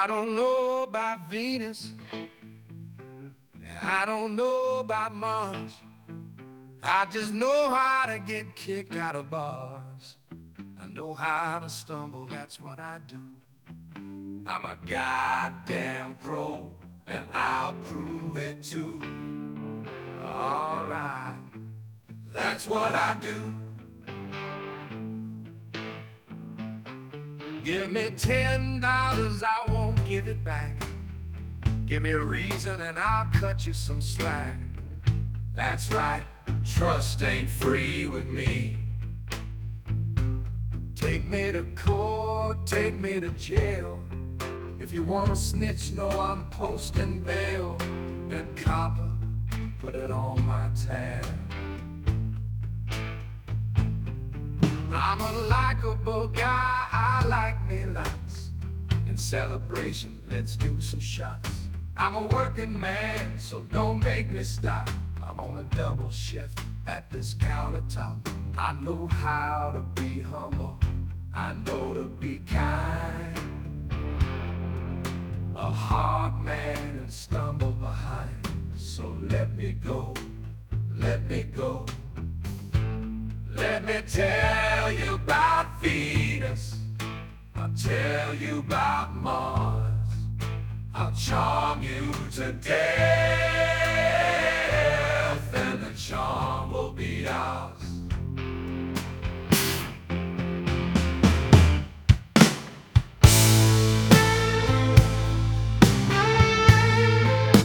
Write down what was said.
I don't know about Venus, I don't know about Mars. I just know how to get kicked out of bars. I know how to stumble, that's what I do. I'm a goddamn pro, and I'll prove it too. Alright, that's what I do. Give me $10, I won't give it back. Give me a reason and I'll cut you some slack. That's right, trust ain't free with me. Take me to court, take me to jail. If you wanna snitch, know I'm posting bail. And copper, put it on my tab. I'm a likable guy, I like me lots. In celebration, let's do some shots. I'm a working man, so don't make me stop. I'm on a double shift at this countertop. I know how to be humble, I know to be kind. A hard man and stumble behind. So let me go, let me go. Let me tell you about Venus, I'll tell you about Mars. I'll charm you today.